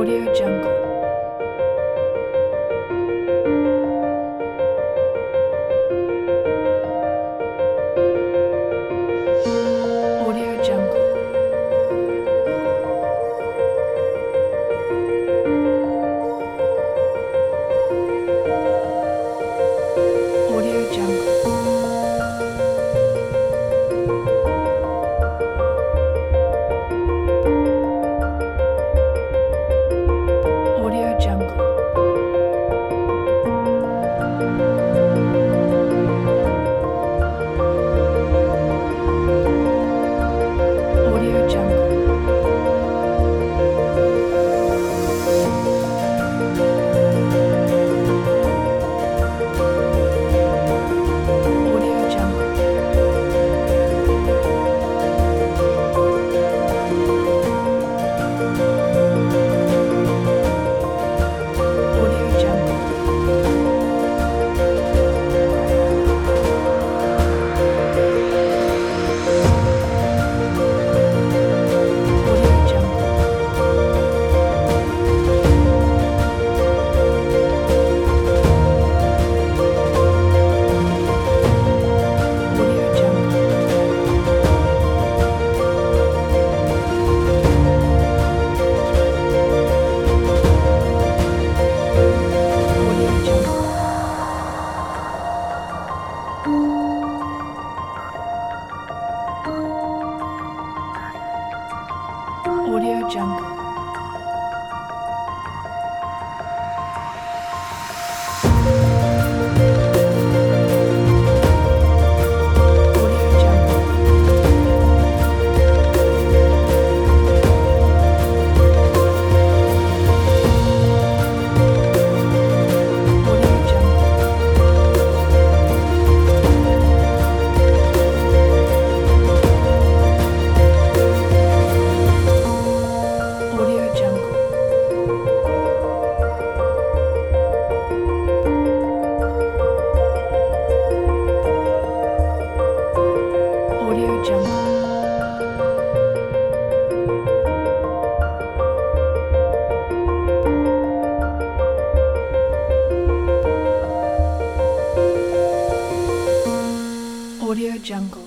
Audio Jungle. Audio Jungle. Audio Jungle. Audio Jungle. Audio Jungle. Audio Jungle. Audio Jungle. Audio Jungle. Audio Jungle. Audio Jungle. Audio Jungle. Audio Jungle. Audio Jungle. Audio Jungle. Audio Jungle. Audio Jungle.